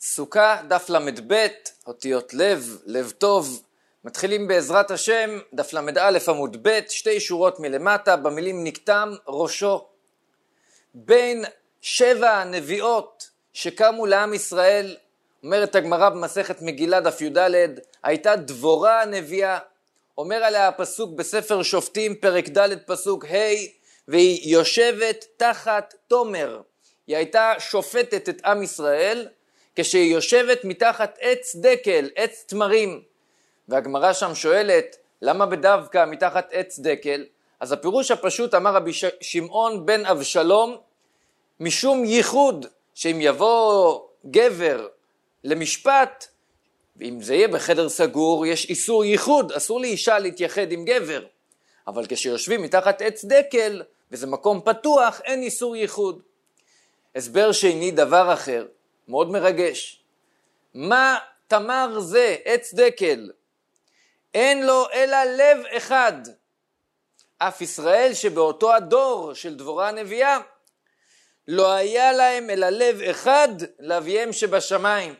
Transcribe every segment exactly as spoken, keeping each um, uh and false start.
סוכה, דף למד ב', אותיות לב, לב טוב. מתחילים בעזרת השם, דף למד א' עמוד ב', שתי שורות מלמטה, במילים נקטם ראשו. בין שבע הנביאות שקמו לעם ישראל, אומרת הגמרא במסכת מגילה דף י"ד, הייתה דבורה הנביאה. אומר עליה הפסוק בספר שופטים פרק ד' פסוק ה', והיא יושבת תחת תומר. היא הייתה שופטת את עם ישראל כשהיא יושבת מתחת עץ דקל, עץ תמרים. והגמרא שם שואלת, למה בדווקא מתחת עץ דקל? אז הפירוש הפשוט אמר רבי שמעון בן אבשלום, משום ייחוד, שאם יבוא גבר למשפט, ואם זה יהיה בחדר סגור, יש איסור ייחוד, אסור לאישה להתייחד עם גבר. אבל כשיושבים מתחת עץ דקל, וזה מקום פתוח, אין איסור ייחוד. הסבר שני דבר אחר, מאוד מרגש. מה תמר זה, עץ דקל? אין לו אלא לב אחד. אף ישראל שבאותו הדור של דבורה הנביאה, לא היה להם אלא לב אחד לאביהם שבשמיים.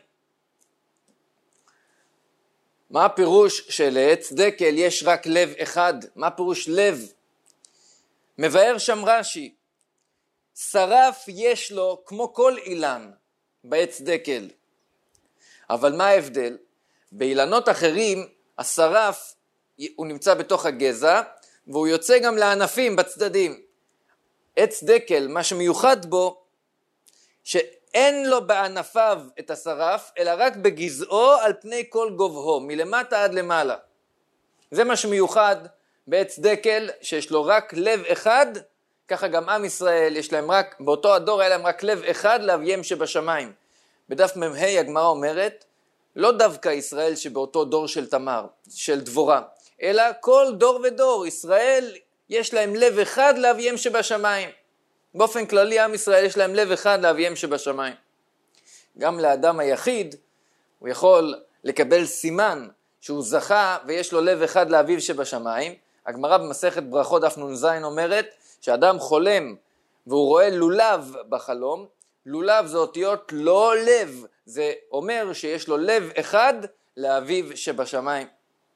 מה הפירוש שלעץ דקל יש רק לב אחד? מה פירוש לב? מבאר שם רש"י, שרף יש לו כמו כל אילן בעץ דקל. אבל מה ההבדל? באילנות אחרים השרף הוא נמצא בתוך הגזע והוא יוצא גם לענפים בצדדים. עץ דקל, מה שמיוחד בו, שאין לו בענפיו את השרף, אלא רק בגזעו על פני כל גובהו, מלמטה עד למעלה. זה מה שמיוחד בעץ דקל, שיש לו רק לב אחד, ככה גם עם ישראל, יש להם רק, באותו הדור היה להם רק לב אחד לאביהם שבשמיים. בדף מ"ה הגמרא אומרת, לא דווקא ישראל שבאותו דור של תמר, של דבורה, אלא כל דור ודור, ישראל יש להם לב אחד לאביהם שבשמיים. באופן כללי עם ישראל יש להם לב אחד לאביהם שבשמיים. גם לאדם היחיד הוא יכול לקבל סימן שהוא זכה ויש לו לב אחד לאביו שבשמיים. הגמרא במסכת ברכות דף נ"ז אומרת שאדם חולם והוא רואה לולב בחלום, לולב זה אותיות לא לב, זה אומר שיש לו לב אחד לאביו שבשמיים.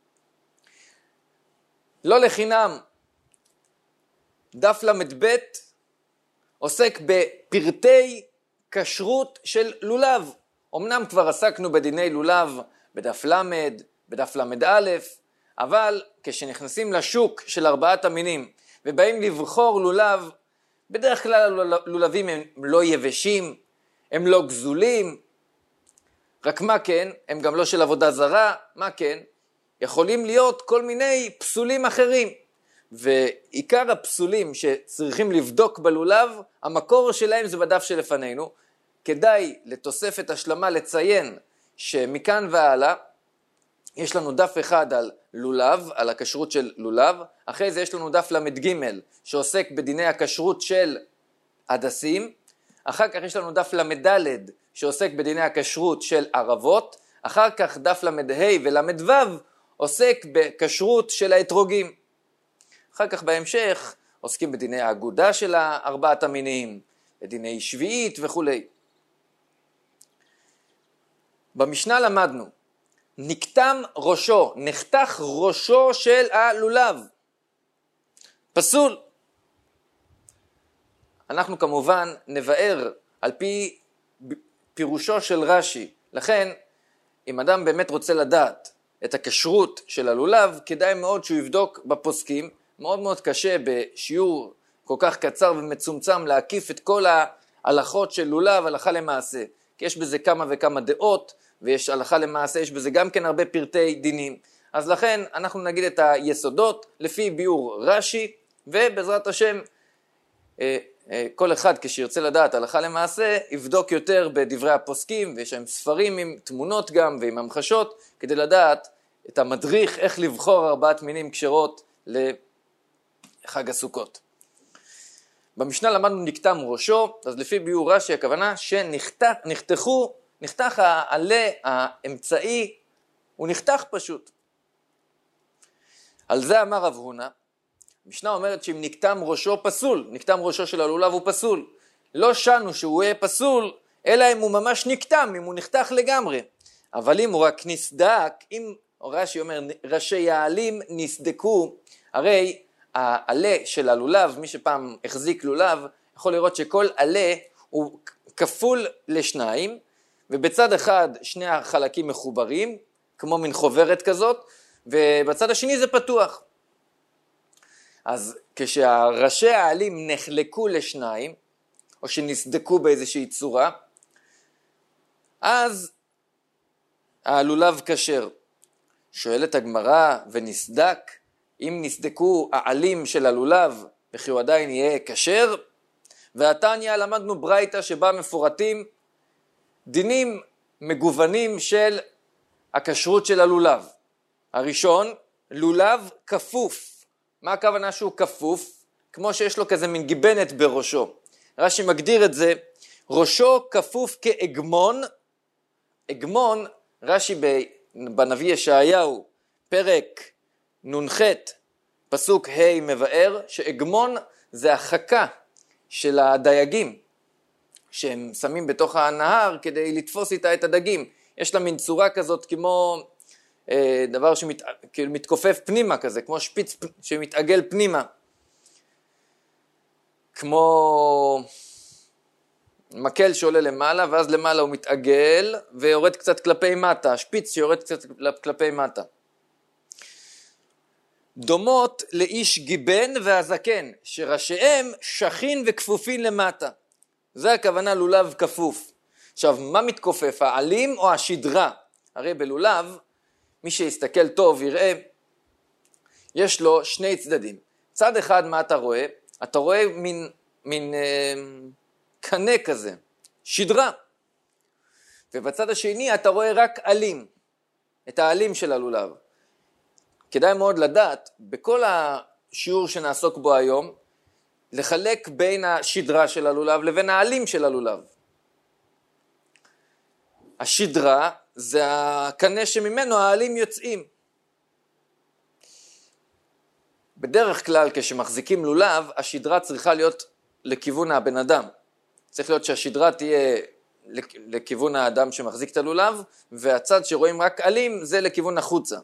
לא לחינם דף למד ב' עוסק בפרטי כשרות של לולב. אמנם כבר עסקנו בדיני לולב בדף למד, בדף למד א', אבל כשנכנסים לשוק של ארבעת המינים ובאים לבחור לולב, בדרך כלל לולבים הם לא יבשים, הם לא גזולים, רק מה כן, הם גם לא של עבודה זרה, מה כן, יכולים להיות כל מיני פסולים אחרים. ועיקר הפסולים שצריכים לבדוק בלולב, המקור שלהם זה בדף שלפנינו. כדאי לתוספת השלמה לציין שמכאן והלאה יש לנו דף אחד על לולב, על הכשרות של לולב, אחרי זה יש לנו דף למד ג' שעוסק בדיני הכשרות של הדסים, אחר כך יש לנו דף למד ד' שעוסק בדיני הכשרות של ערבות, אחר כך דף למד ה' ולמד ו' עוסק בכשרות של האתרוגים. אחר כך בהמשך עוסקים בדיני האגודה של ארבעת המינים, בדיני שביעית וכו'. במשנה למדנו, נקטם ראשו, נחתך ראשו של הלולב. פסול. אנחנו כמובן נבאר על פי פירושו של רש"י. לכן, אם אדם באמת רוצה לדעת את הכשרות של הלולב, כדאי מאוד שהוא יבדוק בפוסקים. מאוד מאוד קשה בשיעור כל כך קצר ומצומצם להקיף את כל ההלכות של לולב הלכה למעשה. כי יש בזה כמה וכמה דעות, ויש הלכה למעשה, יש בזה גם כן הרבה פרטי דינים. אז לכן אנחנו נגיד את היסודות לפי ביאור רש"י, ובעזרת השם כל אחד כשירצה לדעת הלכה למעשה, יבדוק יותר בדברי הפוסקים, ויש שם ספרים עם תמונות גם ועם המחשות, כדי לדעת את המדריך איך לבחור ארבעת מינים כשרות לחג הסוכות. במשנה למדנו נקטם ראשו, אז לפי ביאור רש"י הכוונה שנחתכו, נחתך העלה האמצעי, הוא נחתך פשוט. על זה אמר רב הונא, המשנה אומרת שאם נקטם ראשו פסול, נקטם ראשו של הלולב הוא פסול. לא שנו שהוא יהיה פסול, אלא אם הוא ממש נקטם, אם הוא נחתך לגמרי. אבל אם הוא רק נסדק, אם רש"י אומר ראשי העלים נסדקו, הרי העלה של הלולב, מי שפעם החזיק לולב, יכול לראות שכל עלה הוא כפול לשניים, ובצד אחד שני החלקים מחוברים, כמו מין חוברת כזאת, ובצד השני זה פתוח. אז כשהראשי העלים נחלקו לשניים, או שנסדקו באיזושהי צורה, אז הלולב כשר. שואלת הגמרא, ונסדק, אם נסדקו העלים של הלולב, וכי הוא עדיין יהיה כשר? והתניא למדנו ברייתא שבה מפורטים דינים מגוונים של הכשרות של הלולב. הראשון, לולב כפוף. מה הכוונה שהוא כפוף? כמו שיש לו כזה מין גיבנת בראשו. רש"י מגדיר את זה, ראשו כפוף כאגמון. אגמון, רש"י בנביא ישעיהו, פרק נ"ח, פסוק ה' מבאר, שאגמון זה החכה של הדייגים, שהם שמים בתוך הנהר כדי לתפוס איתה את הדגים. יש לה מין צורה כזאת כמו אה, דבר שמתכופף פנימה כזה, כמו שפיץ שמתעגל פנימה. כמו מקל שעולה למעלה, ואז למעלה הוא מתעגל ויורד קצת כלפי מטה, שפיץ שיורד קצת כלפי מטה. דומות לאיש גיבן והזקן, שראשיהם שכין וכפופין למטה. זה הכוונה לולב כפוף. עכשיו, מה מתכופף, העלים או השדרה? הרי בלולב, מי שיסתכל טוב יראה, יש לו שני צדדים. צד אחד, מה אתה רואה? אתה רואה מין, מין אה, קנה כזה, שדרה. ובצד השני אתה רואה רק עלים, את העלים של הלולב. כדאי מאוד לדעת, בכל השיעור שנעסוק בו היום, לחלק בין השדרה של הלולב לבין העלים של הלולב. השדרה זה הקנה שממנו העלים יוצאים. בדרך כלל כשמחזיקים לולב, השדרה צריכה להיות לכיוון הבן אדם. צריך להיות שהשדרה תהיה לכיוון האדם שמחזיק את הלולב, והצד שרואים רק עלים זה לכיוון החוצה.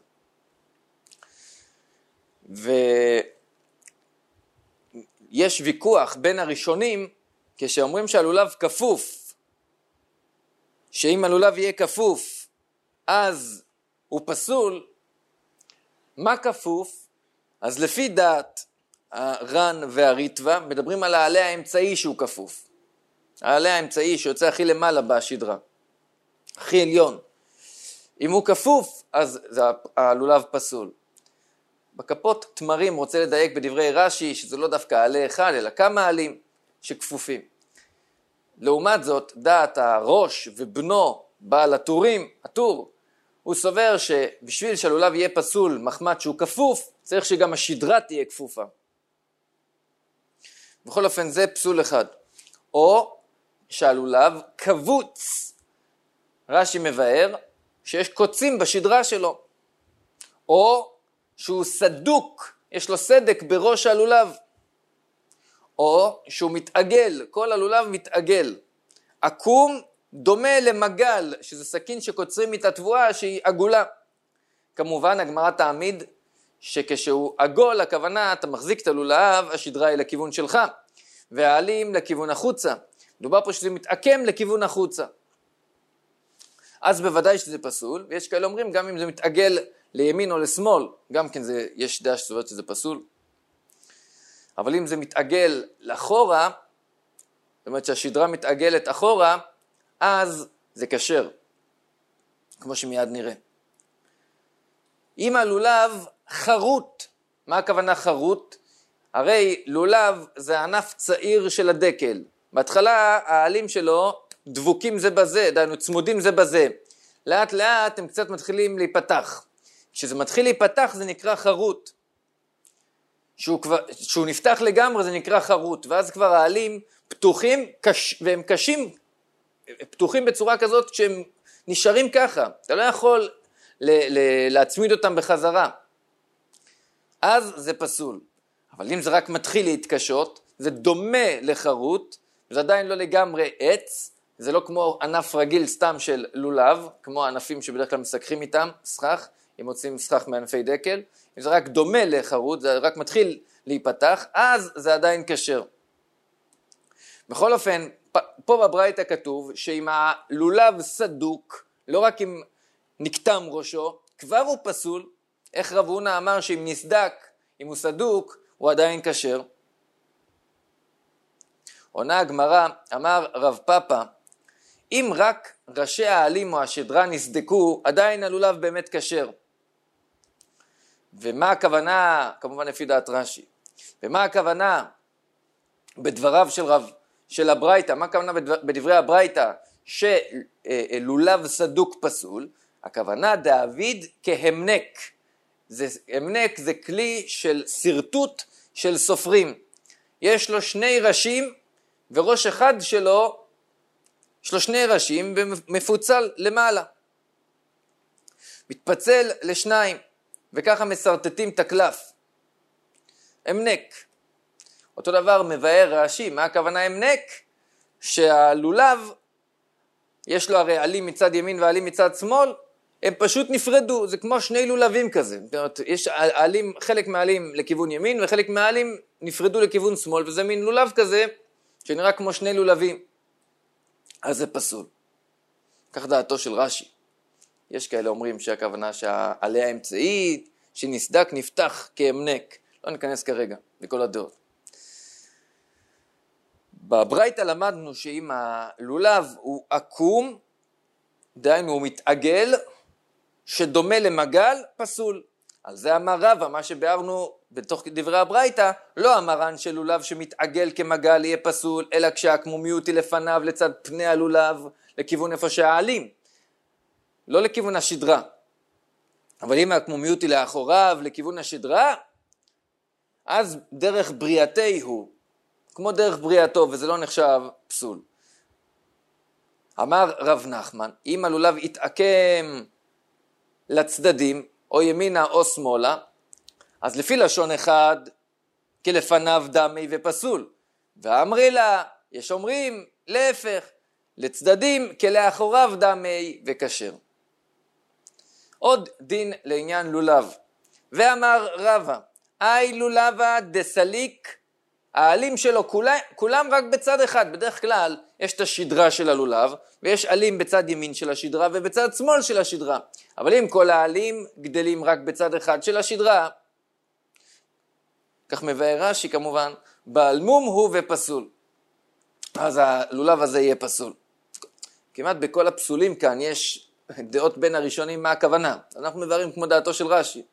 ויש ויכוח בין הראשונים, כשאומרים שהלולב כפוף, שאם הלולב יהיה כפוף, אז הוא פסול. מה כפוף? אז לפי דעת הר"ן והריטב"א, מדברים על העלה האמצעי שהוא כפוף. העלה האמצעי שיוצא הכי למעלה בשדרה, הכי עליון. אם הוא כפוף, אז הלולב פסול. בכפות תמרים רוצה לדייק בדברי רש"י, שזה לא דווקא עלה אחד, אלא כמה עלים שכפופים. לעומת זאת, דעת הראש ובנו, בעל הטורים, הטור, הוא סובר שבשביל שהלולב יהיה פסול, מחמת שהוא כפוף, צריך שגם השדרה תהיה כפופה. בכל אופן, זה פסול אחד. או שהלולב קבוץ. רש"י מבאר שיש קוצים בשדרה שלו. או שהוא סדוק, יש לו סדק בראש הלולב. או שהוא מתעגל, כל הלולב מתעגל. עקום דומה למגל, שזה סכין שקוצרים את התבואה שהיא עגולה. כמובן, הגמרא תעמיד שכשהוא עגול, הכוונה, אתה מחזיק את הלולב, השדרה היא לכיוון שלך, והעלים לכיוון החוצה. מדובר פה שזה מתעקם לכיוון החוצה. אז בוודאי שזה פסול, ויש כאלה אומרים, גם אם זה מתעגל לימין או לשמאל, גם כן זה, יש דעה שסוברת שזה פסול. אבל אם זה מתעגל לאחורה, זאת אומרת שהשדרה מתעגלת אחורה, אז זה כשר, כמו שמיד נראה. אם הלולב חרוט, מה הכוונה חרוט? הרי לולב זה ענף צעיר של הדקל. בהתחלה העלים שלו דבוקים זה בזה, דיינו צמודים זה בזה. לאט לאט הם קצת מתחילים להיפתח. כשזה מתחיל להיפתח זה נקרא חרוט. שהוא, כבר, שהוא נפתח לגמרי זה נקרא חרוט, ואז כבר העלים פתוחים קש, והם קשים, פתוחים בצורה כזאת שהם נשארים ככה. אתה לא יכול ל, ל, להצמיד אותם בחזרה. אז זה פסול. אבל אם זה רק מתחיל להתקשות, זה דומה לחרוט, זה עדיין לא לגמרי עץ, זה לא כמו ענף רגיל סתם של לולב, כמו הענפים שבדרך כלל מסככים איתם, סכך, אם מוצאים סכך מענפי דקל, אם זה רק דומה לחרוט, זה רק מתחיל להיפתח, אז זה עדיין כשר. בכל אופן, פה בברייתא כתוב שאם הלולב סדוק, לא רק אם נקטם ראשו, כבר הוא פסול. איך רב הונא אמר שאם נסדק, אם הוא סדוק, הוא עדיין כשר? עונה הגמרא, אמר רב פאפא, אם רק ראשי העלים או השדרה נסדקו, עדיין הלולב באמת כשר. ומה הכוונה, כמובן לפי דעת רש"י, ומה הכוונה בדבריו של רב, של הברייתא, מה הכוונה בדברי הברייתא שלולב סדוק פסול? הכוונה דאביד כהמנק. זה, המנק זה כלי של סרטוט של סופרים. יש לו שני ראשים וראש אחד שלו, יש לו שני ראשים ומפוצל למעלה. מתפצל לשניים וככה מסרטטים את הקלף. המנק. אותו דבר מבאר רש"י, מה הכוונה המנק? שהלולב, יש לו הרי עלים מצד ימין ועלים מצד שמאל, הם פשוט נפרדו, זה כמו שני לולבים כזה. זאת אומרת, יש עלים, חלק מהעלים לכיוון ימין וחלק מהעלים נפרדו לכיוון שמאל, וזה מין לולב כזה שנראה כמו שני לולבים. אז זה פסול. כך דעתו של רש"י. יש כאלה אומרים שהכוונה שהעלה האמצעית, שנסדק נפתח כהמנק. לא ניכנס כרגע לכל הדעות. בברייתא למדנו שאם הלולב הוא עקום, דהיינו הוא מתעגל, שדומה למגל, פסול. על זה אמר רבא, מה שביארנו בתוך דברי הברייתא, לא אמרן שלולב שמתעגל כמגל יהיה פסול, אלא כשהעקמומיות היא לפניו לצד פני הלולב, לכיוון איפה שהעלים, לא לכיוון השדרה. אבל אם העקמומיות היא לאחוריו, לכיוון השדרה, אז דרך בריאתי הוא, כמו דרך בריאתו, וזה לא נחשב פסול. אמר רב נחמן, אם הלולב יתעקם לצדדים, או ימינה או שמאלה, אז לפי לשון אחד, כלפניו דמי ופסול. ואמרי לה, יש אומרים, להפך, לצדדים כלאחוריו דמי וכשר. עוד דין לעניין לולב. ואמר רבא, אי לולבה דסליק, העלים שלו כולם, כולם רק בצד אחד. בדרך כלל יש את השדרה של הלולב, ויש עלים בצד ימין של השדרה ובצד שמאל של השדרה. אבל אם כל העלים גדלים רק בצד אחד של השדרה, כך מבאר רש"י כמובן, בעל מום הוא ופסול. אז הלולב הזה יהיה פסול. כמעט בכל הפסולים כאן יש דעות בין הראשונים מה הכוונה. אנחנו מבארים כמו דעתו של רש"י.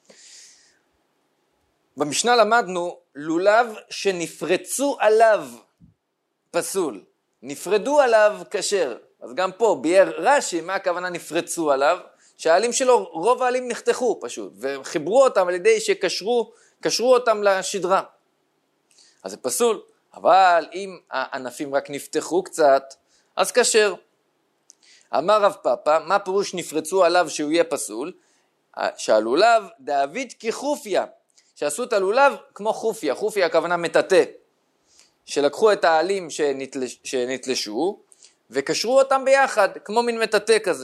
במשנה למדנו לולב שנפרצו עליו פסול, נפרדו עליו כשר. אז גם פה ביאר רש"י מה הכוונה נפרצו עליו, שהעלים שלו רוב העלים נחתכו פשוט, וחיברו אותם על ידי שקשרו קשרו אותם לשדרה. אז זה פסול, אבל אם הענפים רק נפתחו קצת, אז כשר. אמר רב פאפא, מה פירוש נפרצו עליו שהוא יהיה פסול? שהלולב דאביד כחופיה, שעשו את הלולב כמו חופיה, חופיה הכוונה מטאטא, שלקחו את העלים שנתלש, שנתלשו, וקשרו אותם ביחד, כמו מין מטאטא כזה.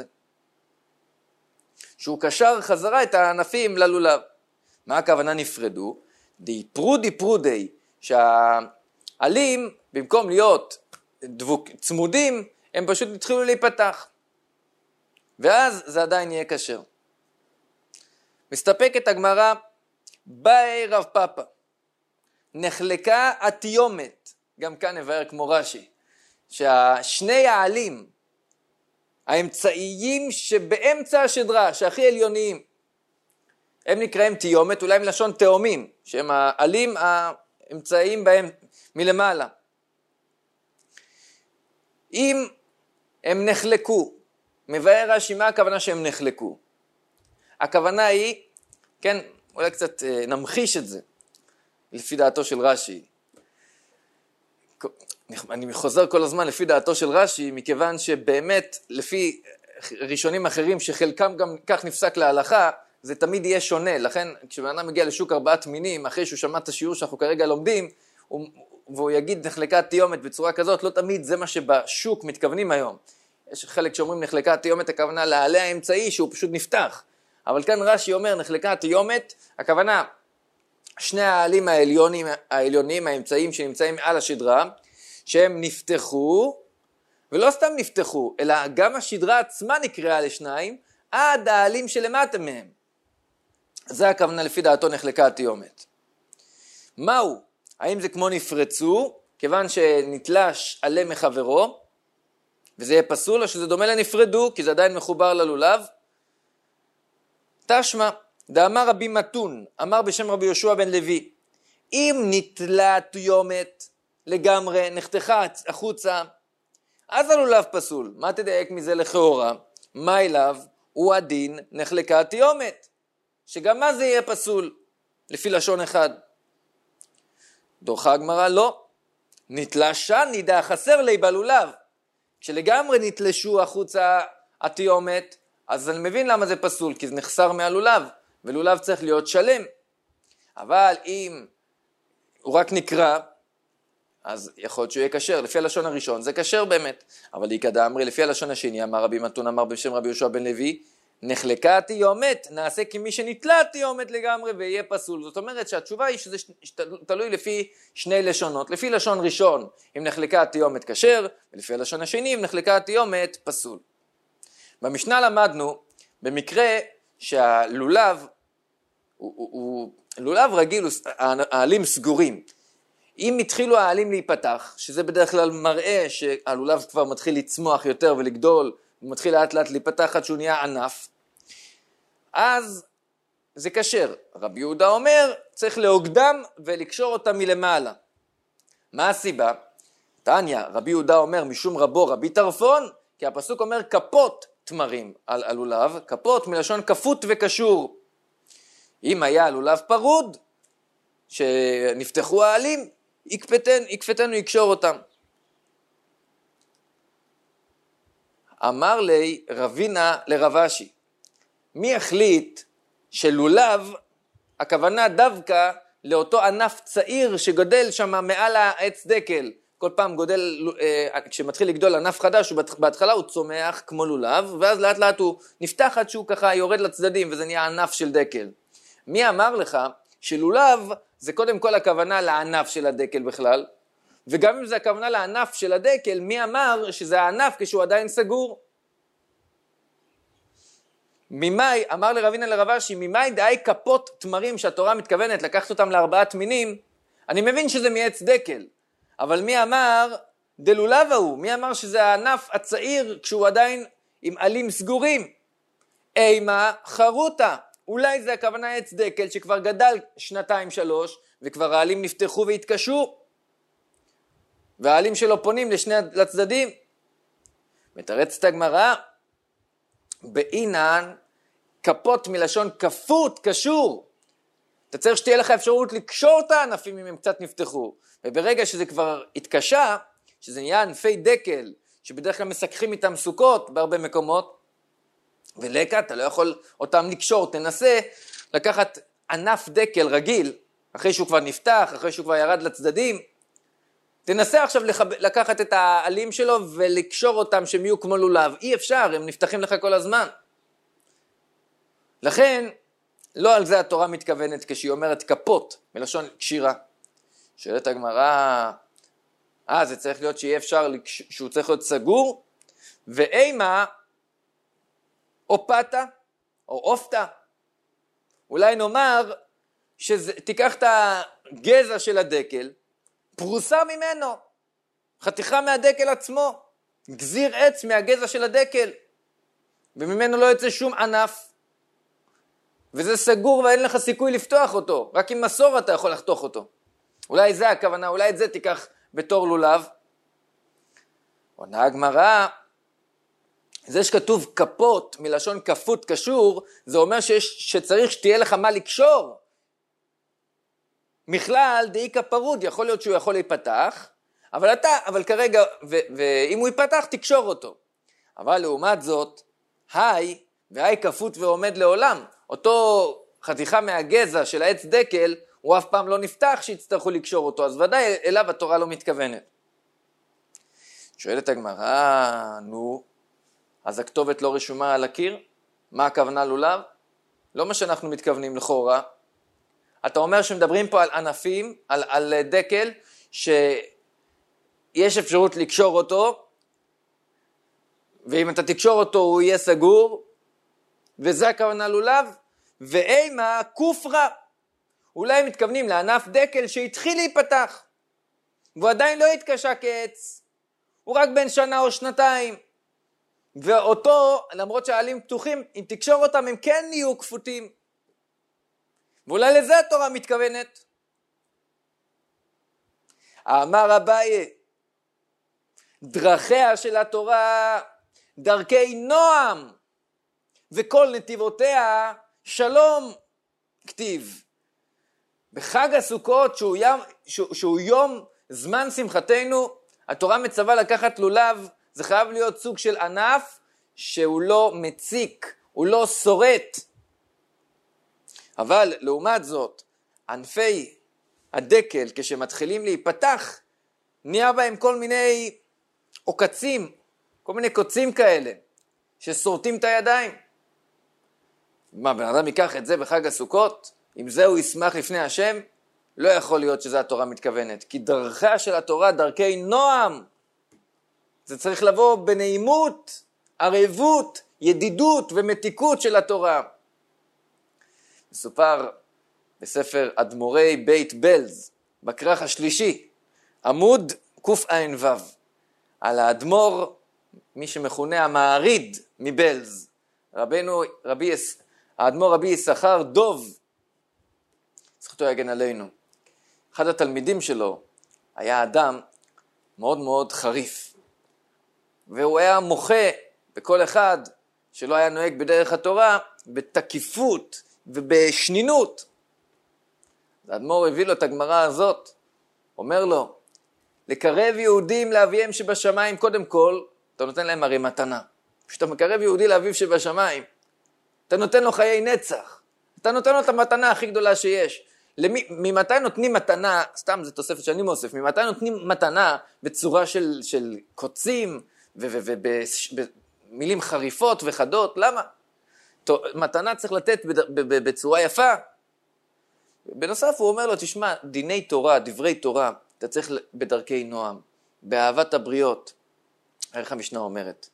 שהוא קשר חזרה את הענפים ללולב. מה הכוונה נפרדו? די פרודי פרודי, שהעלים במקום להיות דבוק, צמודים, הם פשוט התחילו להיפתח. ואז זה עדיין יהיה כשר. מסתפקת הגמרא, באי רב פאפא, נחלקה התיומת, גם כאן נבהר כמו רש"י, שהשני העלים, האמצעיים שבאמצע השדרה, שהכי עליוניים, הם נקראים תיומת, אולי מלשון תאומים, שהם העלים האמצעיים בהם מלמעלה. אם הם נחלקו, מבאר רש"י מה הכוונה שהם נחלקו? הכוונה היא, כן, אולי קצת נמחיש את זה, לפי דעתו של רש"י. אני חוזר כל הזמן לפי דעתו של רש"י, מכיוון שבאמת לפי ראשונים אחרים שחלקם גם כך נפסק להלכה, זה תמיד יהיה שונה. לכן כשבן אדם מגיע לשוק ארבעת מינים, אחרי שהוא שמע את השיעור שאנחנו כרגע לומדים, הוא, והוא יגיד נחלקה תיומת בצורה כזאת, לא תמיד זה מה שבשוק מתכוונים היום. יש חלק שאומרים נחלקה תיומת, הכוונה לעלה האמצעי שהוא פשוט נפתח. אבל כאן רש"י אומר נחלקה תיומת, הכוונה שני העלים העליונים, העליונים, האמצעיים שנמצאים על השדרה, שהם נפתחו, ולא סתם נפתחו, אלא גם השדרה עצמה נקראה לשניים, עד העלים שלמטה מהם. זה הכוונה לפי דעתו נחלקה תיומת. מהו? האם זה כמו נפרצו, כיוון שנתלש עלה מחברו, וזה יהיה פסול, או שזה דומה לנפרדו, כי זה עדיין מחובר ללולב? תשמע, דאמר רבי מתון, אמר בשם רבי יהושע בן לוי, אם נתלה תיומת לגמרי, נחתכה החוצה, אז הלולב פסול. מה תדייק מזה לכאורה? מה אליו? הוא הדין נחלקה תיומת, שגם מה זה יהיה פסול, לפי לשון אחד. דוחה הגמרא לא, נתלשה נידה חסר לי בלולב, כשלגמרי נתלשו החוצה התיומת, אז אני מבין למה זה פסול, כי זה נחסר מהלולב, ולולב צריך להיות שלם. אבל אם הוא רק נקרא, אז יכול להיות שהוא יהיה כשר, לפי הלשון הראשון זה כשר באמת, אבל איקדא אמרי, לפי הלשון השני, אמר רבי מתון, אמר בשם רבי יהושע בן לוי, נחלקה תיומת, נעשה כמי שנתלה תיומת לגמרי ויהיה פסול. זאת אומרת שהתשובה היא שזה תלוי לפי שני לשונות, לפי לשון ראשון אם נחלקה תיומת כשר, ולפי הלשון השני אם נחלקה תיומת פסול. במשנה למדנו, במקרה שהלולב, הוא, הוא, הוא, לולב רגיל, העלים סגורים, אם התחילו העלים להיפתח, שזה בדרך כלל מראה שהלולב כבר מתחיל לצמוח יותר ולגדול, הוא מתחיל לאט לאט להיפתח עד שהוא נהיה ענף, אז זה כשר. רבי יהודה אומר, צריך להוגדם ולקשור אותם מלמעלה. מה הסיבה? תניא, רבי יהודה אומר, משום רבו רבי טרפון, כי הפסוק אומר כפות תמרים על הלולב, כפות מלשון כפות וקשור. אם היה הלולב פרוד, שנפתחו העלים, יקפתן, יקפתנו יקשור אותם. אמר לי רבינה לרבשי, מי החליט שלולב, הכוונה דווקא לאותו ענף צעיר שגודל שם מעל העץ דקל, כל פעם גודל, כשמתחיל לגדול ענף חדש, בהתחלה הוא צומח כמו לולב, ואז לאט לאט הוא נפתח עד שהוא ככה יורד לצדדים, וזה נהיה ענף של דקל. מי אמר לך שלולב זה קודם כל הכוונה לענף של הדקל בכלל, וגם אם זה הכוונה לענף של הדקל, מי אמר שזה הענף כשהוא עדיין סגור? ממאי, אמר לרבינה לרבשי, ממאי דאי כפות תמרים שהתורה מתכוונת לקחת אותם לארבעת מינים, אני מבין שזה מעץ דקל, אבל מי אמר דלולב ההוא? מי אמר שזה הענף הצעיר כשהוא עדיין עם עלים סגורים? אימה חרוטה, אולי זה הכוונה עץ דקל שכבר גדל שנתיים שלוש, וכבר העלים נפתחו והתקשו, והעלים שלו פונים לשני לצדדים. מתרצת הגמרא, באינן כפות מלשון כפות, קשור. אתה צריך שתהיה לך אפשרות לקשור את הענפים אם הם קצת נפתחו. וברגע שזה כבר התקשה, שזה נהיה ענפי דקל, שבדרך כלל מסככים איתם סוכות בהרבה מקומות, ולקה, אתה לא יכול אותם לקשור, תנסה לקחת ענף דקל רגיל, אחרי שהוא כבר נפתח, אחרי שהוא כבר ירד לצדדים, תנסה עכשיו לחב... לקחת את העלים שלו ולקשור אותם שהם יהיו כמו לולב. אי אפשר, הם נפתחים לך כל הזמן. לכן, לא על זה התורה מתכוונת כשהיא אומרת כפות, מלשון קשירה. שואלת הגמרא, אה, זה צריך להיות שיהיה אפשר, לקש... שהוא צריך להיות סגור, ואימה, או פתה, או אופתה. אולי נאמר, שתיקח את הגזע של הדקל, פרוסה ממנו, חתיכה מהדקל עצמו, גזיר עץ מהגזע של הדקל, וממנו לא יוצא שום ענף, וזה סגור ואין לך סיכוי לפתוח אותו, רק עם מסור אתה יכול לחתוך אותו. אולי זה הכוונה, אולי את זה תיקח בתור לולב. עונה הגמרא, זה שכתוב כפות מלשון כפות קשור, זה אומר שיש, שצריך שתהיה לך מה לקשור. מכלל דאיקה פרוד, יכול להיות שהוא יכול להיפתח, אבל אתה, אבל כרגע, ו, ואם הוא ייפתח, תקשור אותו. אבל לעומת זאת, היי, והי כפות ועומד לעולם, אותו חתיכה מהגזע של העץ דקל, הוא אף פעם לא נפתח שיצטרכו לקשור אותו, אז ודאי אליו התורה לא מתכוונת. שואלת הגמרא, נו, אז הכתובת לא רשומה על הקיר? מה הכוונה לולב? לא מה שאנחנו מתכוונים לכאורה. אתה אומר שמדברים פה על ענפים, על, על דקל, שיש אפשרות לקשור אותו, ואם אתה תקשור אותו הוא יהיה סגור, וזה הכוונה לולב, ואימה כופרה. אולי הם מתכוונים לענף דקל שהתחיל להיפתח, והוא עדיין לא התקשה כעץ, הוא רק בין שנה או שנתיים, ואותו, למרות שהעלים פתוחים, אם תקשור אותם הם כן יהיו כפותים, ואולי לזה התורה מתכוונת. אמר אביי, דרכיה של התורה דרכי נועם, וכל נתיבותיה שלום כתיב. בחג הסוכות שהוא יום, שהוא, שהוא יום זמן שמחתנו, התורה מצווה לקחת לולב, זה חייב להיות סוג של ענף שהוא לא מציק, הוא לא שורט. אבל לעומת זאת, ענפי הדקל כשמתחילים להיפתח, נהיה בהם כל מיני עוקצים, כל מיני קוצים כאלה, ששורטים את הידיים. מה, בן אדם ייקח את זה בחג הסוכות? אם זה הוא ישמח לפני השם? לא יכול להיות שזה התורה מתכוונת, כי דרכה של התורה דרכי נועם. זה צריך לבוא בנעימות, ערבות, ידידות ומתיקות של התורה. מסופר בספר אדמו"רי בית בלז, בכרך השלישי, עמוד קע"ו, על האדמו"ר, מי שמכונה המעריד מבלז, רבנו, רבי, האדמו"ר רבי יששכר דוב, זכותו יגן עלינו. אחד התלמידים שלו היה אדם מאוד מאוד חריף, והוא היה מוחה בכל אחד שלא היה נוהג בדרך התורה, בתקיפות ובשנינות. האדמו"ר הביא לו את הגמרא הזאת, אומר לו, לקרב יהודים לאביהם שבשמיים, קודם כל, אתה נותן להם הרי מתנה. כשאתה מקרב יהודי לאביו שבשמיים, אתה נותן לו חיי נצח, אתה נותן לו את המתנה הכי גדולה שיש. למי, ממתי נותנים מתנה, סתם זה תוספת שאני מוסיף, ממתי נותנים מתנה בצורה של, של קוצים ובמילים חריפות וחדות, למה? מתנה צריך לתת בצורה יפה. בנוסף הוא אומר לו, תשמע, דיני תורה, דברי תורה, אתה צריך בדרכי נועם, באהבת הבריות. איך המשנה אומרת?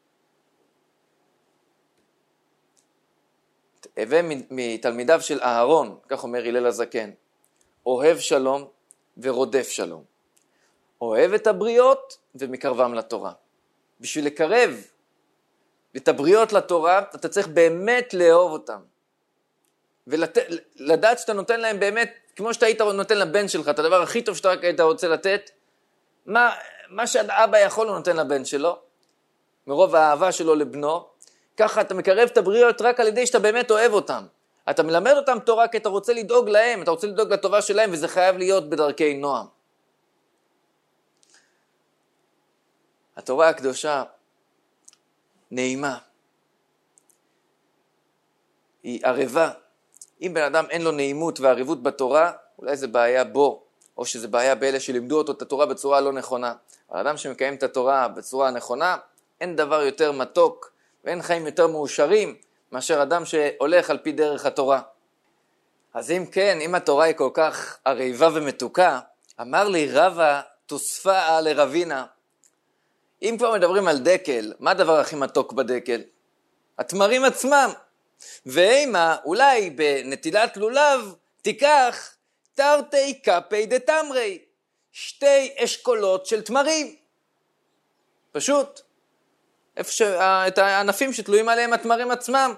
הווה מתלמידיו של אהרון, כך אומר הלל הזקן, אוהב שלום ורודף שלום. אוהב את הבריות ומקרבם לתורה. בשביל לקרב את הבריות לתורה, אתה צריך באמת לאהוב אותם. ולדעת שאתה נותן להם באמת, כמו שאתה היית נותן לבן שלך, את הדבר הכי טוב שאתה רק היית רוצה לתת, מה, מה שהאבא יכול הוא נותן לבן שלו, מרוב האהבה שלו לבנו, ככה אתה מקרב את הבריות רק על ידי שאתה באמת אוהב אותם. אתה מלמד אותם תורה כי אתה רוצה לדאוג להם, אתה רוצה לדאוג לטובה שלהם, וזה חייב להיות בדרכי נועם. התורה הקדושה נעימה, היא ערבה. אם בן אדם אין לו נעימות וערבות בתורה, אולי זה בעיה בו, או שזה בעיה באלה שלימדו אותו את התורה בצורה לא נכונה. אבל אדם שמקיים את התורה בצורה הנכונה, אין דבר יותר מתוק, ואין חיים יותר מאושרים, מאשר אדם שהולך על פי דרך התורה. אז אם כן, אם התורה היא כל כך ערבה ומתוקה, אמר לי רבא תוספה לרבינה, אם כבר מדברים על דקל, מה הדבר הכי מתוק בדקל? התמרים עצמם. ואימה, אולי בנטילת לולב, תיקח תרתי קפי דתמרי, שתי אשכולות של תמרים. פשוט. איפה ש... את הענפים שתלויים עליהם התמרים עצמם.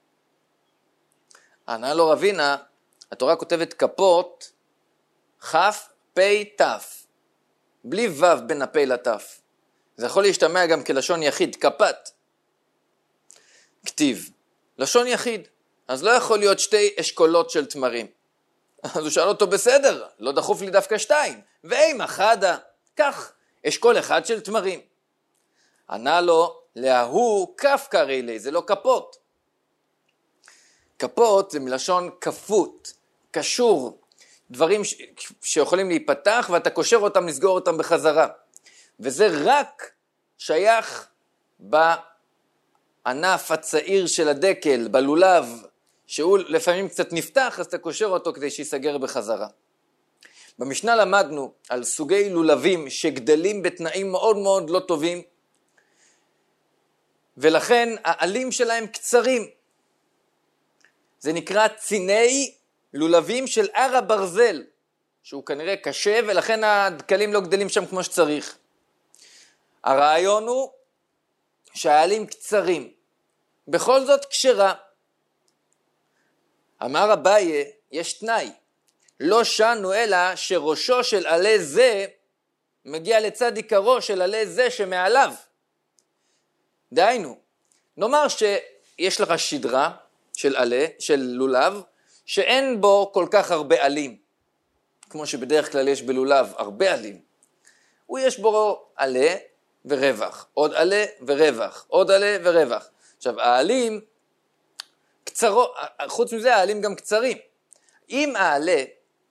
ענה לו רבינה, התורה כותבת כפות, חף, פי, תף. בלי וו בין הפי לתף. זה יכול להשתמע גם כלשון יחיד, כפת. כתיב, לשון יחיד. אז לא יכול להיות שתי אשכולות של תמרים. אז הוא שאל אותו, בסדר, לא דחוף לי דווקא שתיים. ואימה חדה, כך, אשכול אחד של תמרים. ענה לו, להוא כף קרי לי, זה לא כפות. כפות זה מלשון כפות, קשור, דברים ש... שיכולים להיפתח ואתה קושר אותם, לסגור אותם בחזרה. וזה רק שייך בענף הצעיר של הדקל, בלולב, שהוא לפעמים קצת נפתח, אז אתה קושר אותו כדי שיסגר בחזרה. במשנה למדנו על סוגי לולבים שגדלים בתנאים מאוד מאוד לא טובים, ולכן העלים שלהם קצרים. זה נקרא ציני לולבים של הר הברזל, שהוא כנראה קשה, ולכן הדקלים לא גדלים שם כמו שצריך. הרעיון הוא שהעלים קצרים, בכל זאת כשרה. אמר אביי, יש תנאי, לא שנו אלא שראשו של עלה זה מגיע לצד עיקרו של עלה זה שמעליו. דהיינו, נאמר שיש לך שדרה של עלה, של לולב, שאין בו כל כך הרבה עלים, כמו שבדרך כלל יש בלולב הרבה עלים. הוא יש בו עלה ורווח, עוד עלה ורווח, עוד עלה ורווח. עכשיו, העלים קצרות, חוץ מזה העלים גם קצרים. אם העלה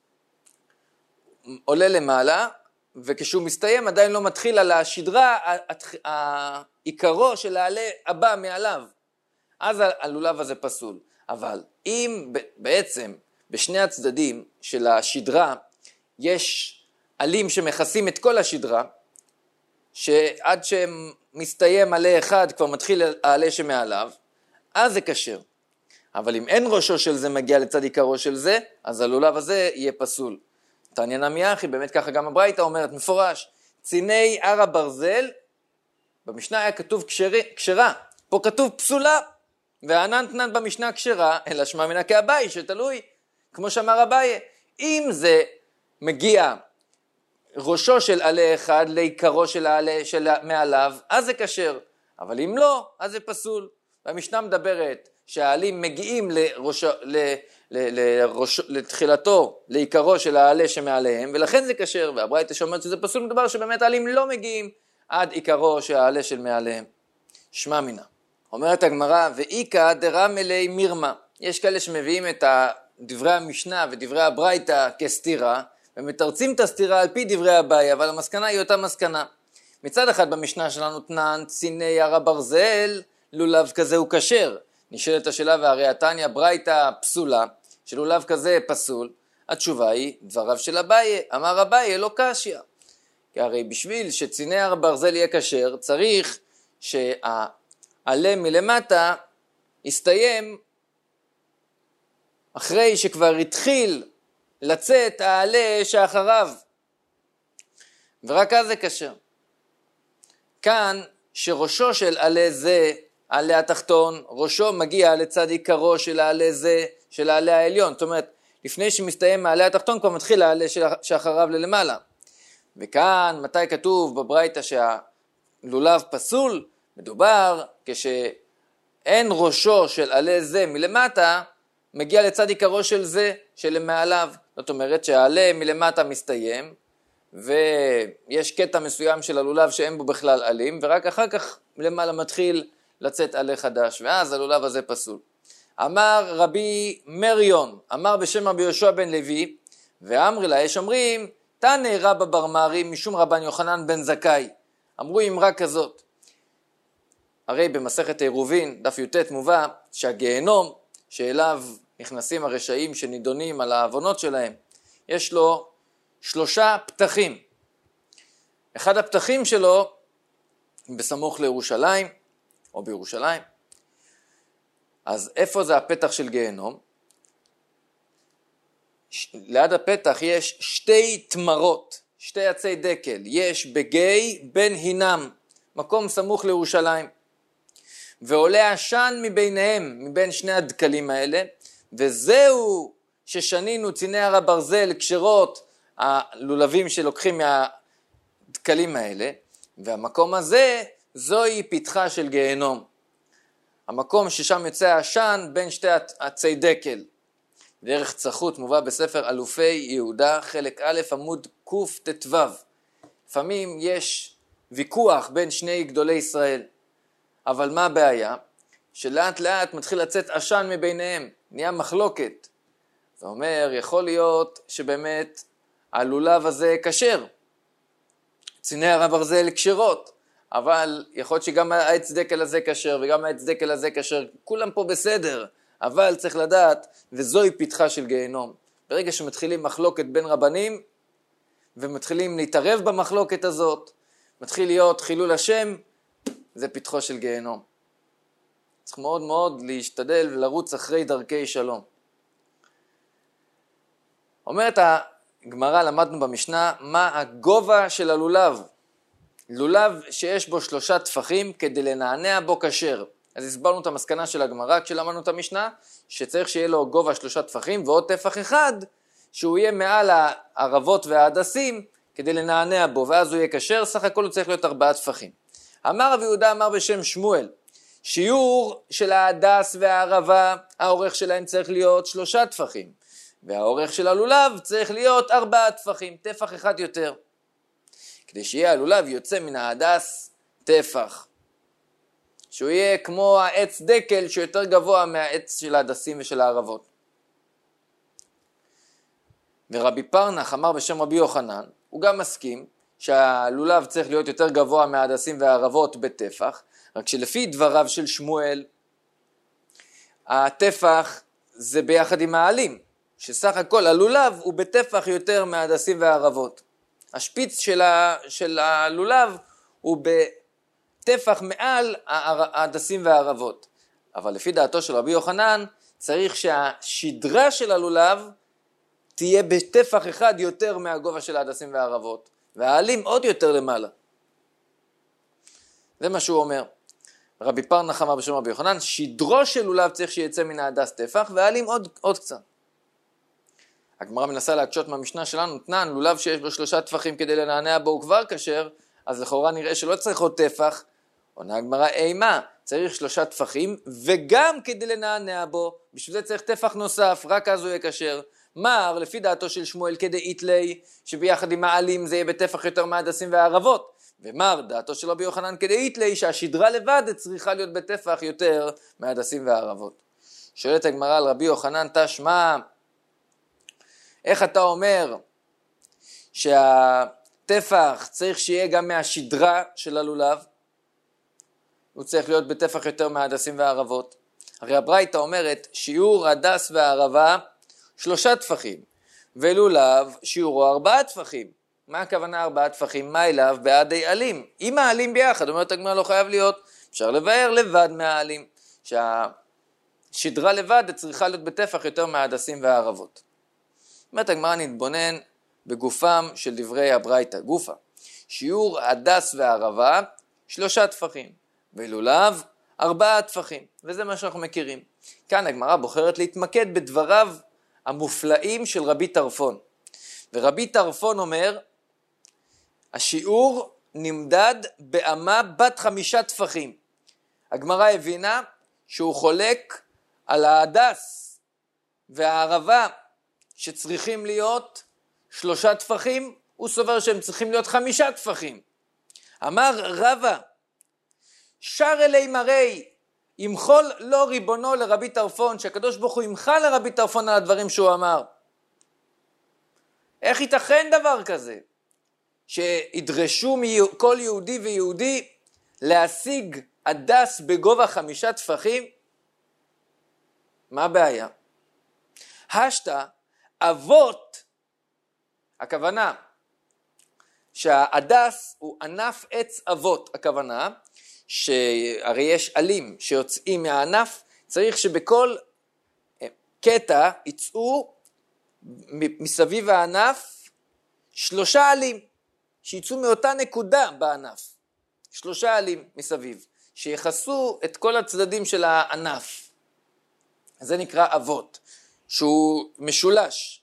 עולה למעלה, וכשהוא מסתיים עדיין לא מתחיל על השדרה, העיקרו של העלה הבא מעליו, אז הלולב הזה פסול. אבל אם בעצם בשני הצדדים של השדרה יש עלים שמכסים את כל השדרה, שעד שמסתיים עלה אחד כבר מתחיל העלה שמעליו, אז זה כשר. אבל אם אין ראשו של זה מגיע לצד עיקרו של זה, אז הלולב הזה יהיה פסול. תניא נמי אחי, באמת ככה גם הברייתא אומרת מפורש, ציני הר הברזל, במשנה היה כתוב כשרי, כשרה, פה כתוב פסולה, והענן תנן במשנה כשרה, אלא שמע מינא כאביי, שתלוי, כמו שאמר אביי, אם זה מגיע ראשו של עלה אחד לעיקרו של העלה של מעליו, אז זה כשר, אבל אם לא, אז זה פסול. והמשנה מדברת שהעלים מגיעים לראש, ל, ל, לראש, לתחילתו, לעיקרו של העלה שמעליהם, ולכן זה כשר, והברייתא שאומרת שזה פסול, מדבר שבאמת העלים לא מגיעים עד עיקרו של העלה של מעליהם. שמע מינא. אומרת הגמרא, ואיקא דרמי ליה מירמה. יש כאלה שמביאים את דברי המשנה ודברי הברייתא כסתירה, ומתרצים את הסתירה על פי דברי אביי, אבל המסקנה היא אותה מסקנה. מצד אחד במשנה שלנו תנן, ציני הר הברזל, לולב כזה הוא כשר. נשאלת השאלה, והרי התניא ברייתא פסולה, שלולב כזה פסול. התשובה היא דבריו של אביי, אמר אביי לא קשיא. כי הרי בשביל שציני הר הברזל יהיה כשר, צריך שהעלה מלמטה יסתיים אחרי שכבר התחיל לצאת העלה שאחריו, ורק אז זה כשר. כאן שראשו של עלה זה, העלה התחתון, ראשו מגיע לצד עיקרו של העלה זה, של העלה העליון. זאת אומרת, לפני שמסתיים העלה התחתון כבר מתחיל העלה שאחריו ללמעלה. וכאן, מתי כתוב בברייתא שהלולב פסול? מדובר כשאין ראשו של עלה זה מלמטה, מגיע לצד עיקרו של זה, שלמעליו. זאת אומרת שהעלה מלמטה מסתיים, ויש קטע מסוים של הלולב שאין בו בכלל עלים, ורק אחר כך למעלה מתחיל לצאת עלה חדש, ואז הלולב הזה פסול. אמר רבי מריון, אמר בשם רבי יהושע בן לוי, ואמרי לה, יש אומרים, תנא רבא בר מרי משום רבן יוחנן בן זכאי. אמרו אמרה כזאת. הרי במסכת עירובין, דף י"ט מובא, שהגיהנום, שאליו נכנסים הרשעים שנידונים על העוונות שלהם, יש לו שלושה פתחים. אחד הפתחים שלו בסמוך לירושלים, או בירושלים. אז איפה זה הפתח של גיהנום? ליד הפתח יש שתי תמרות, שתי עצי דקל. יש בגיא בן הינם, מקום סמוך לירושלים. ועולה עשן מביניהם, מבין שני הדקלים האלה, וזהו ששנינו ציני הר הברזל כשרות הלולבים שלוקחים מהדקלים האלה, והמקום הזה זוהי פתחה של גיהנום. המקום ששם יוצא העשן בין שתי עצי דקל. דרך צחות מובא בספר אלופי יהודה חלק א' עמוד קט"ו. לפעמים יש ויכוח בין שני גדולי ישראל. אבל מה הבעיה? שלאט לאט מתחיל לצאת עשן מביניהם, נהיה מחלוקת. זה אומר, יכול להיות שבאמת הלולב הזה כשר, ציני הרב ברזל כשרות, אבל יכול להיות שגם העץ דקל הזה כשר וגם העץ דקל הזה כשר, כולם פה בסדר, אבל צריך לדעת, וזוהי פתחה של גיהנום. ברגע שמתחילים מחלוקת בין רבנים, ומתחילים להתערב במחלוקת הזאת, מתחיל להיות חילול השם, זה פתחו של גיהנום. צריך מאוד מאוד להשתדל ולרוץ אחרי דרכי שלום. אומרת הגמרא, למדנו במשנה, מה הגובה של הלולב? לולב שיש בו שלושה טפחים כדי לנענע בו כשר. אז הסברנו את המסקנה של הגמרא כשלמדנו את המשנה, שצריך שיהיה לו גובה שלושה טפחים ועוד טפח אחד, שהוא יהיה מעל הערבות וההדסים כדי לנענע בו, ואז הוא יהיה כשר, סך הכל הוא צריך להיות ארבעה טפחים. אמר רבי יהודה אמר בשם שמואל, שיעור של ההדס והערבה, האורך שלהם צריך להיות שלושה טפחים, והאורך של הלולב צריך להיות ארבעה טפחים, טפח אחד יותר. כדי שיהיה הלולב יוצא מן ההדס טפח, שהוא יהיה כמו העץ דקל שיותר גבוה מהעץ של ההדסים ושל הערבות. ורבי פרנח אמר בשם רבי יוחנן, הוא גם מסכים שהלולב צריך להיות יותר גבוה מההדסים והערבות בטפח, רק שלפי דבריו של שמואל, הטפח זה ביחד עם העלים, שסך הכל הלולב הוא בטפח יותר מההדסים והערבות. השפיץ של, ה, של הלולב הוא בטפח מעל ההדסים והערבות. אבל לפי דעתו של רבי יוחנן, צריך שהשדרה של הלולב תהיה בטפח אחד יותר מהגובה של ההדסים והערבות, והעלים עוד יותר למעלה. זה מה שהוא אומר. רבי פרנח אמר בשם רבי יוחנן, שדרו של לולב צריך שיצא מן ההדס טפח, והעלים עוד, עוד קצת. הגמרא מנסה להקשות מהמשנה שלנו, תנן, לולב שיש בו שלושה טפחים כדי לנענע בו הוא כבר כשר, אז לכאורה נראה שלא צריך עוד טפח. עונה הגמרא, אימה, צריך שלושה טפחים, וגם כדי לנענע בו, בשביל זה צריך טפח נוסף, רק אז הוא יהיה כשר. מר, לפי דעתו של שמואל כדי איתלי, שביחד עם העלים זה יהיה בטפח יותר מההדסים והערבות. ומר, דעתו של רבי יוחנן כדי איתלי, שהשדרה לבד צריכה להיות בטפח יותר מההדסים והערבות. שואלת הגמרא על רבי יוחנן, תשמע, איך אתה אומר שהטפח צריך שיהיה גם מהשדרה של הלולב? הוא צריך להיות בטפח יותר מההדסים והערבות. הרי הברייתא אומרת, שיעור הדס והערבה שלושה טפחים, ולולב שיעורו ארבעה טפחים. מה הכוונה ארבעה טפחים? מה אליו? בעדי עלים. עם העלים ביחד, אומרת הגמרא לא חייב להיות, אפשר לבאר לבד מהעלים, שהשדרה לבד צריכה להיות בטפח יותר מההדסים והערבות. אומרת הגמרא נתבונן בגופם של דברי הברייתא, גופה. שיעור הדס והערבה שלושה טפחים, ולולב ארבעה טפחים, וזה מה שאנחנו מכירים. כאן הגמרא בוחרת להתמקד בדבריו המופלאים של רבי טרפון. ורבי טרפון אומר, השיעור נמדד באמה בת חמישה טפחים. הגמרא הבינה שהוא חולק על ההדס והערבה שצריכים להיות שלושה טפחים, הוא סובר שהם צריכים להיות חמישה טפחים. אמר רבא, שר אלי מרי, ימחול לא ריבונו לרבי טרפון, שהקדוש ברוך הוא ימחל לרבי טרפון על הדברים שהוא אמר. איך ייתכן דבר כזה? שידרשו מכל יהודי ויהודי להשיג הדס בגובה חמישה טפחים? מה הבעיה? השתא, אבות, הכוונה שההדס הוא ענף עץ אבות, הכוונה שהרי יש עלים שיוצאים מהענף, צריך שבכל קטע יצאו מסביב הענף שלושה עלים, שיצאו מאותה נקודה בענף, שלושה עלים מסביב, שיחסו את כל הצדדים של הענף. זה נקרא אבות, שהוא משולש.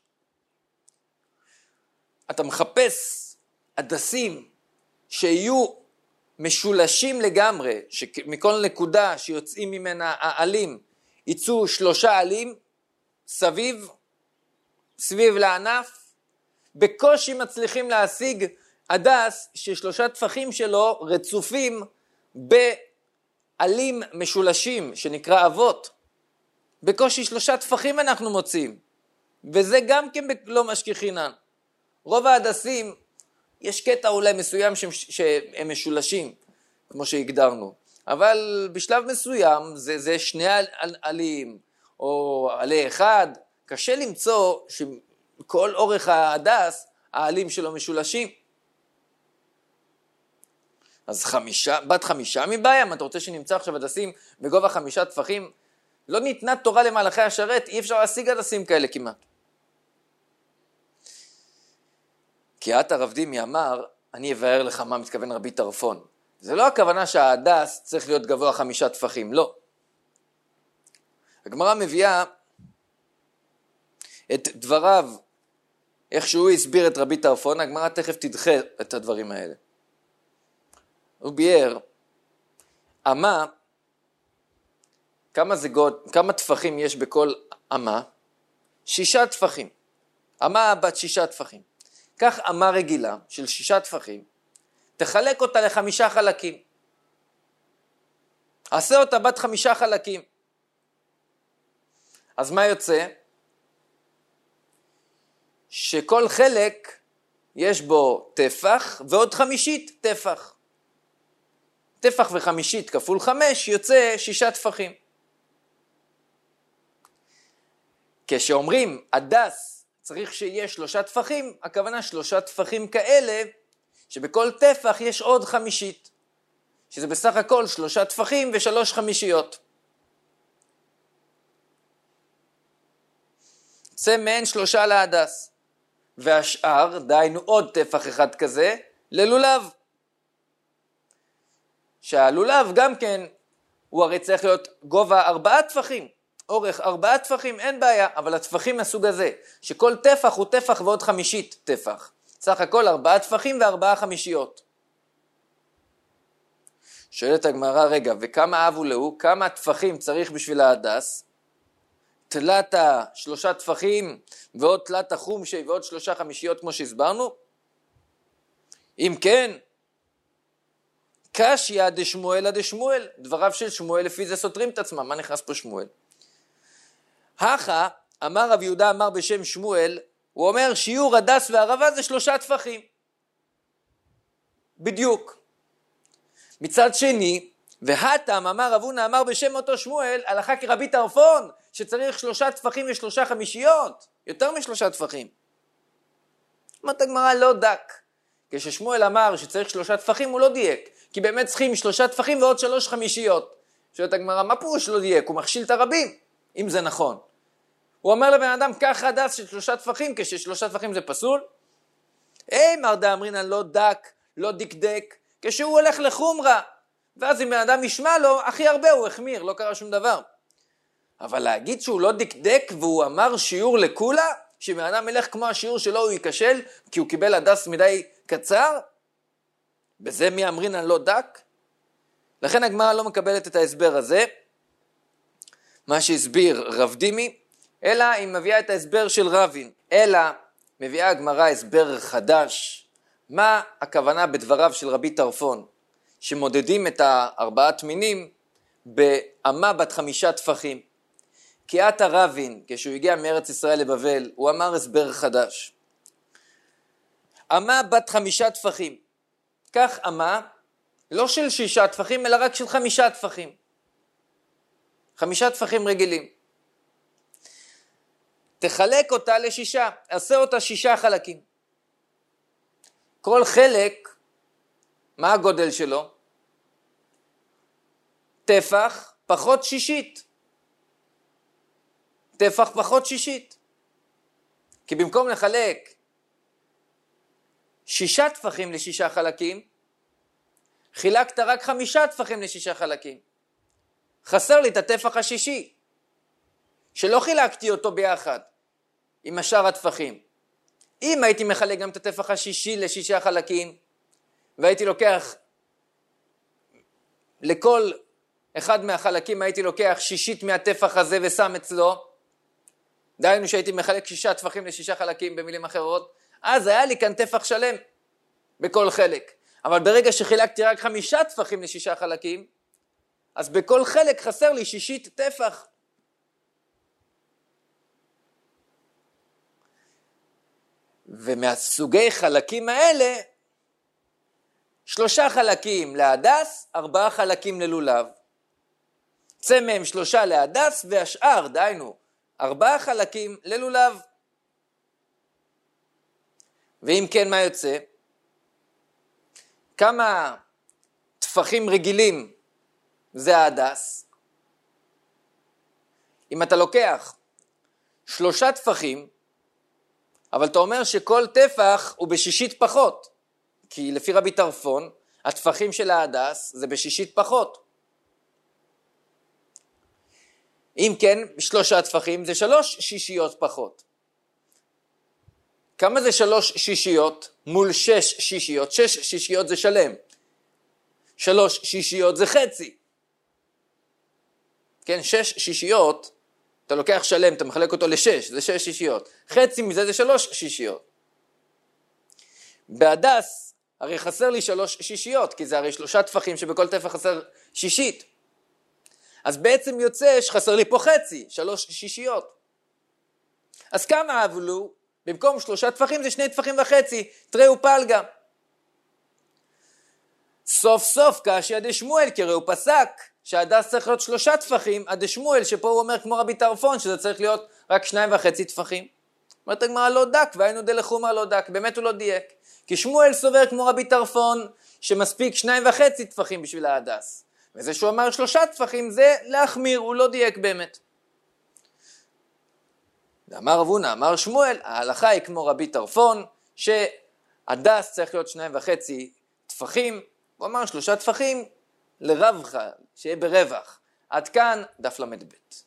אתה מחפש הדסים שיהיו משולשים לגמרי, שמכל נקודה שיוצאים ממנה העלים, יצאו שלושה עלים סביב, סביב לענף, בקושי מצליחים להשיג הדס ששלושה טפחים שלו רצופים בעלים משולשים, שנקרא אבות. בקושי שלושה טפחים אנחנו מוצאים. וזה גם כן לא משכיחינן. רוב ההדסים, יש קטע אולי מסוים שהם, שהם משולשים, כמו שהגדרנו. אבל בשלב מסוים זה, זה שני עלים, או עלי אחד. קשה למצוא שכל אורך ההדס, העלים שלו משולשים. אז חמישה, בת חמישה מבעיה, מה אתה רוצה שנמצא עכשיו הדסים בגובה חמישה טפחים? לא ניתנה תורה למלאכי השרת, אי אפשר להשיג הדסים כאלה כמעט. כי את הרב דימי אמר, אני אבאר לך מה מתכוון רבי טרפון. זה לא הכוונה שההדס צריך להיות גבוה חמישה טפחים, לא. הגמרא מביאה את דבריו, איך שהוא הסביר את רבי טרפון, הגמרא תכף תדחה את הדברים האלה. הוא ביאר, אמה, כמה זגות, כמה טפחים יש בכל אמה? שישה טפחים. אמה בת שישה טפחים. כך אמה רגילה של שישה טפחים, תחלק אותה לחמישה חלקים. עשה אותה בת חמישה חלקים. אז מה יוצא? שכל חלק יש בו טפח ועוד חמישית טפח. טפח וחמישית כפול חמש יוצא שישה טפחים. כשאומרים הדס צריך שיהיה שלושה טפחים, הכוונה שלושה טפחים כאלה שבכל טפח יש עוד חמישית, שזה בסך הכל שלושה טפחים ושלוש חמישיות. זה מעין שלושה להדס. והשאר, דהיינו עוד טפח אחד כזה, ללולב. שהלולב גם כן, הוא הרי צריך להיות גובה ארבעה טפחים, אורך ארבעה טפחים, אין בעיה, אבל הטפחים מהסוג הזה, שכל טפח הוא טפח ועוד חמישית טפח. סך הכל ארבעה טפחים וארבעה חמישיות. שואלת הגמרא, רגע, וכמה אבו לו, כמה טפחים צריך בשביל ההדס? תלת שלושה טפחים ועוד תלת חומשי ועוד שלושה חמישיות כמו שהסברנו? אם כן, קשיא דשמואל דשמואל, דבריו של שמואל לפי זה סותרים את עצמם, מה נכנס פה שמואל? הכה, אמר רב יהודה אמר בשם שמואל, הוא אומר שיעור הדס והערבה זה שלושה טפחים. בדיוק. מצד שני, והתם אמר רב הונא אמר בשם אותו שמואל, הלכה כרבי טרפון, שצריך שלושה טפחים ושלושה חמישיות, יותר משלושה טפחים. אומרת הגמרא לא דק. כששמואל אמר שצריך שלושה טפחים הוא לא דייק, כי באמת צריכים שלושה טפחים ועוד שלוש חמישיות. שואלת הגמרא, מה פירוש לא דייק? הוא מכשיל את הרבים, אם זה נכון. הוא אומר לבן אדם, קח הדס של שלושה טפחים, כששלושה טפחים זה פסול. היי, מר דאמרינן לא דק, לא דקדק, כשהוא הולך לחומרה. ואז אם בן אדם ישמע לו, הכי הרבה הוא החמיר, לא קרה שום דבר. אבל להגיד שהוא לא דקדק והוא אמר שיעור לכולה, שבן אדם ילך כמו השיעור שלו הוא ייכשל, כי הוא קיבל הדס מדי קצר, בזה מי אמרינן לא דק? לכן הגמרא לא מקבלת את ההסבר הזה, מה שהסביר רב דימי, אלא היא מביאה את ההסבר של רבין, אלא מביאה הגמרא הסבר חדש. מה הכוונה בדבריו של רבי טרפון, שמודדים את הארבעת מינים באמה בת חמישה טפחים? כי עתה רבין, כשהוא הגיע מארץ ישראל לבבל, הוא אמר הסבר חדש. אמה בת חמישה טפחים, כך אמה לא של שישה טפחים, אלא רק של חמישה טפחים. חמישה טפחים רגילים. תחלק אותה לשישה, עשה אותה שישה חלקים. כל חלק, מה הגודל שלו? טפח פחות שישית. טפח פחות שישית. כי במקום לחלק שישה טפחים לשישה חלקים, חילקת רק חמישה טפחים לשישה חלקים. חסר לי את הטפח השישי, שלא חילקתי אותו ביחד עם השאר הטפחים. אם הייתי מחלק גם את הטפח השישי לשישה חלקים, והייתי לוקח לכל אחד מהחלקים, הייתי לוקח שישית מהטפח הזה ושם אצלו, דהיינו שהייתי מחלק שישה טפחים לשישה חלקים במילים אחרות, אז היה לי כאן טפח שלם בכל חלק. אבל ברגע שחילקתי רק חמישה טפחים לשישה חלקים, אז בכל חלק חסר לי שישית טפח. ומהסוגי חלקים האלה, שלושה חלקים להדס, ארבעה חלקים ללולב. צא מהם שלושה להדס והשאר, דהיינו, ארבעה חלקים ללולב. ואם כן, מה יוצא? כמה טפחים רגילים זה ההדס? אם אתה לוקח שלושה טפחים, אבל אתה אומר שכל טפח הוא בשישית פחות, כי לפי רבי טרפון, הטפחים של ההדס זה בשישית פחות. אם כן, שלושה טפחים זה שלוש שישיות פחות. כמה זה שלוש שישיות מול שש שישיות? שש שישיות זה שלם. שלוש שישיות זה חצי. כן, שש שישיות, אתה לוקח שלם, אתה מחלק אותו לשש, זה שש שישיות. חצי מזה זה שלוש שישיות. בהדס, הרי חסר לי שלוש שישיות, כי זה הרי שלושה טפחים שבכל טפח חסר שישית. אז בעצם יוצא שחסר לי פה חצי, שלוש שישיות. אז כמה אבלו? במקום שלושה טפחים זה שני טפחים וחצי, תראו פלגה. סוף סוף כאשר עד שמואל, כי הוא פסק שההדס צריך להיות שלושה טפחים, עד שמואל שפה הוא אומר כמו רבי טרפון שזה צריך להיות רק שניים וחצי טפחים. אומרת הגמרא לא דק, והיינו דלחומר לא דק, באמת הוא לא דייק. כי שמואל סובר כמו רבי טרפון שמספיק שניים וחצי טפחים בשביל ההדס. וזה שהוא אמר שלושה טפחים זה להחמיר, הוא לא דייק באמת. ואמר רב הונא, אמר שמואל, ההלכה היא כמו רבי טרפון, שהדס צריך להיות שניים וחצי טפחים, הוא אמר שלושה טפחים לרווח, שיהיה ברווח. עד כאן דף למד ב'.